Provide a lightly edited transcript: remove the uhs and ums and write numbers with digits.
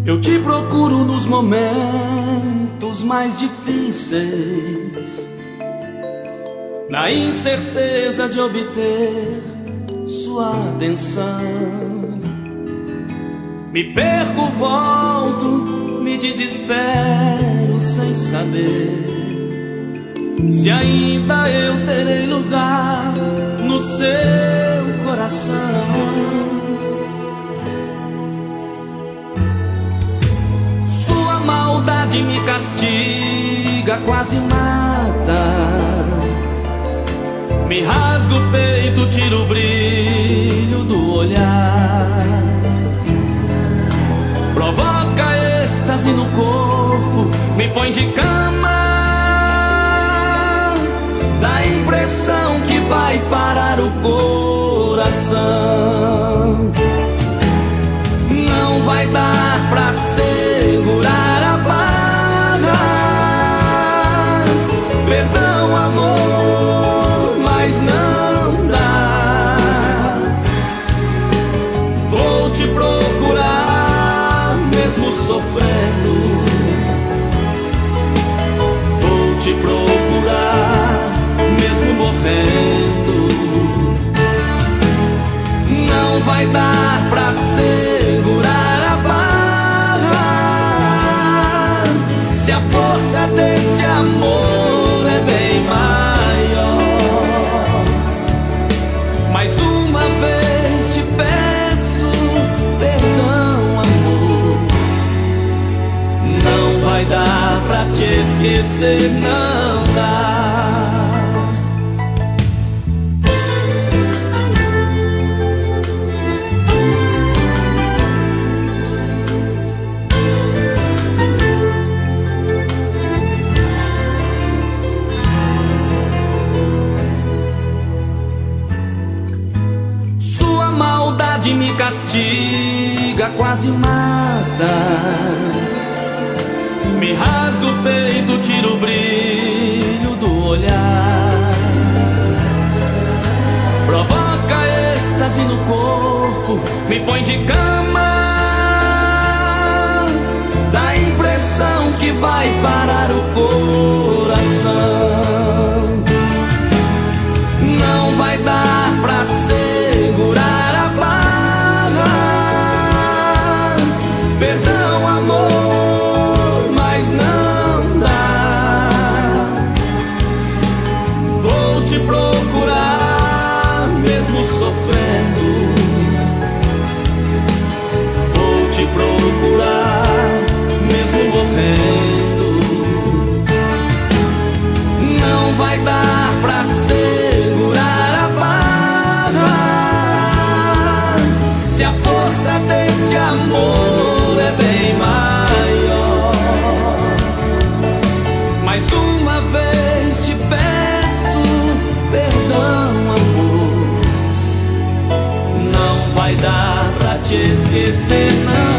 Eu te procuro nos momentos mais difíceis, na incerteza de obter sua atenção. Me perco, volto, me desespero sem saber se ainda eu terei lugar no seu coração. Sua maldade me castiga, quase mata. Me rasga o peito, tira o brilho do olhar. Provoca êxtase no corpo, me põe de cama. Dá a impressão que vai parar o coração. Não vai dar pra segurar a barra. Perdão, amor, mas não dá. Vou te procurar mesmo sofrendo. Vou te procurar mesmo morrendo. Não vai dar pra segurar a barra, se a força deste amor é bem maior. Mais uma vez te peço perdão, amor. Não vai dar pra te esquecer, não dá. Me castiga, quase mata. Me rasga o peito, tira o brilho do olhar. Provoca êxtase no corpo, me põe de cama. Dá a impressão que vai parar o coração. Não vai dar pra segurar a barra. Perdão, amor, mas não dá. Vou te procurar mesmo sofrendo. Vou te procurar mesmo morrendo. Não vai dar pra segurar a barra, se a força deste amor é bem maior. Mais uma vez te peço perdão, amor. Não vai dar pra te esquecer, não.